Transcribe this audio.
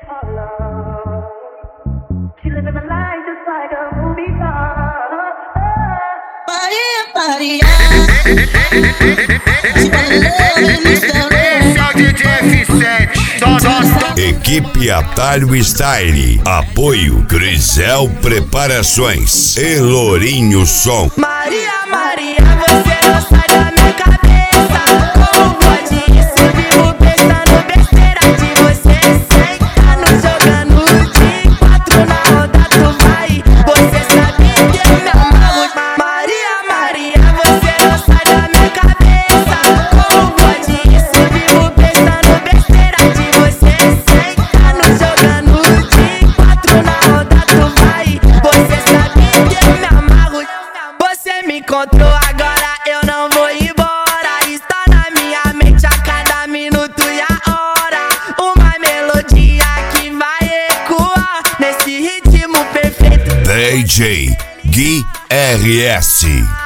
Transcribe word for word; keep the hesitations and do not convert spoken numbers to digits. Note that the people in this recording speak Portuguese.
Equipe Atalho Style. Apoio Grisel Preparações e Lourinho Som. Maria, Maria, você não sai da minha cabeça. Como pode isso? Vivo pensando besteira de você. Sentando, jogando de quatro na roda, tu vai. Você sabe que eu me amarro. Maria, Maria, você não sai da minha cabeça. Como pode isso? Vivo pensando besteira de você. Sentando, jogando de quatro na roda, tu vai. Você sabe que eu me amarro. Você me encontrou agora, eu não vou embora. Está na minha mente a cada minuto e a hora. Uma melodia que vai ecoar nesse ritmo perfeito. D J Gui R S.